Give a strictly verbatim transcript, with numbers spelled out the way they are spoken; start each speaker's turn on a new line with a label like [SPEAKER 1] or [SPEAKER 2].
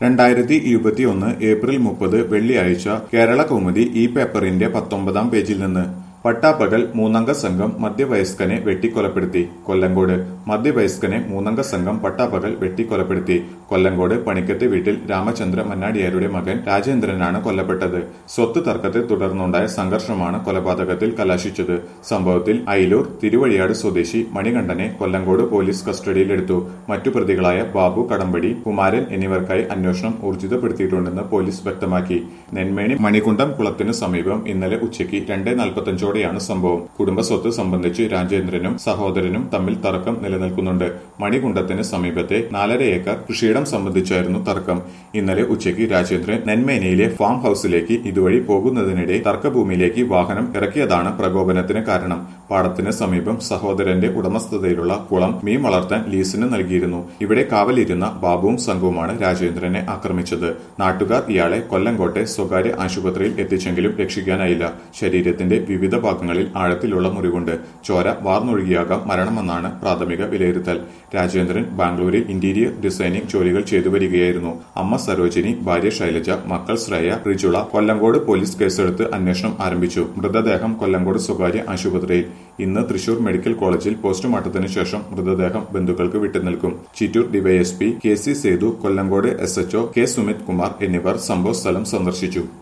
[SPEAKER 1] രണ്ടായിരത്തി ഇരുപത്തിയൊന്ന് ഏപ്രിൽ മുപ്പത് വെള്ളിയാഴ്ച കേരള കൗമുദി ഈ പേപ്പറിന്റെ പത്തൊമ്പതാം പേജിൽ നിന്ന് പട്ടാപ്പകൽ മൂന്നംഗ സംഘം മധ്യവയസ്കനെ വെട്ടിക്കൊലപ്പെടുത്തി കൊല്ലങ്കോട് മധ്യവയസ്കനെ മൂന്നംഗ സംഘം പട്ടാപ്പകൽ വെട്ടിക്കൊലപ്പെടുത്തി കൊല്ലങ്കോട് പണിക്കത്തെ വീട്ടിൽ രാമചന്ദ്ര മന്നാടിയാരുടെ മകൻ രാജേന്ദ്രനാണ് കൊല്ലപ്പെട്ടത്. സ്വത്ത് തർക്കത്തെ തുടർന്നുണ്ടായ സംഘർഷമാണ് കൊലപാതകത്തിൽ കലാശിച്ചത്. സംഭവത്തിൽ അയിലൂർ തിരുവഴിയാട് സ്വദേശി മണികണ്ഠനെ കൊല്ലങ്കോട് പോലീസ് കസ്റ്റഡിയിലെടുത്തു. മറ്റു പ്രതികളായ ബാബു കടമ്പടി, കുമാരൻ എന്നിവർക്കായി അന്വേഷണം ഊർജിതപ്പെടുത്തിയിട്ടുണ്ടെന്ന് പോലീസ് വ്യക്തമാക്കി. നെന്മേണി മണികുണ്ടം കുളത്തിനു സമീപം ഇന്നലെ ഉച്ചയ്ക്ക് രണ്ടേ നാൽപ്പത്തഞ്ചോടെ ാണ് സംഭവം. കുടുംബസ്വത്ത് സംബന്ധിച്ച് രാജേന്ദ്രനും സഹോദരനും തമ്മിൽ തർക്കം നിലനിൽക്കുന്നുണ്ട്. മണികുണ്ടത്തിന് സമീപത്തെ നാലര ഏക്കർ കൃഷിയിടം സംബന്ധിച്ചായിരുന്നു തർക്കം. ഇന്നലെ ഉച്ചയ്ക്ക് രാജേന്ദ്രൻ നെന്മേനയിലെ ഫാം ഹൌസിലേക്ക് ഇതുവഴി പോകുന്നതിനിടെ തർക്കഭൂമിയിലേക്ക് വാഹനം ഇറക്കിയതാണ് പ്രകോപനത്തിന് കാരണം. പാടത്തിന് സമീപം സഹോദരന്റെ ഉടമസ്ഥതയിലുള്ള കുളം മീൻ വളർത്താൻ ലീസിന് നൽകിയിരുന്നു. ഇവിടെ കാവലിരുന്ന ബാബുവും സംഘവുമാണ് രാജേന്ദ്രനെ ആക്രമിച്ചത്. നാട്ടുകാർ ഇയാളെ കൊല്ലങ്കോട്ടെ സ്വകാര്യ ആശുപത്രിയിൽ എത്തിച്ചെങ്കിലും രക്ഷിക്കാനായില്ല. ശരീരത്തിന്റെ വിവിധ ഭാഗങ്ങളിൽ ആഴത്തിലുള്ള മുറിവുണ്ട്. ചോര വാർന്നൊഴുകിയാകാം മരണമെന്നാണ് പ്രാഥമിക വിലയിരുത്തൽ. രാജേന്ദ്രൻ ബാംഗ്ലൂരിൽ ഇന്റീരിയർ ഡിസൈനിംഗ് ജോലികൾ ചെയ്തു വരികയായിരുന്നു. അമ്മ സരോജിനി, ഭാര്യ ശൈലജ, മക്കൾ ശ്രേയ, റിജുള. കൊല്ലങ്കോട് പോലീസ് കേസെടുത്ത് അന്വേഷണം ആരംഭിച്ചു. മൃതദേഹം കൊല്ലങ്കോട് സ്വകാര്യ ആശുപത്രിയിൽ. ഇന്ന് തൃശൂർ മെഡിക്കൽ കോളേജിൽ പോസ്റ്റ്മോർട്ടത്തിന് ശേഷം മൃതദേഹം ബന്ധുക്കൾക്ക് വിട്ടുനൽകും. Chittur DYSP K C Sethu, Kollengode S HO K Sumith Kumar എന്നിവർ സംഭവസ്ഥലം സന്ദർശിച്ചു.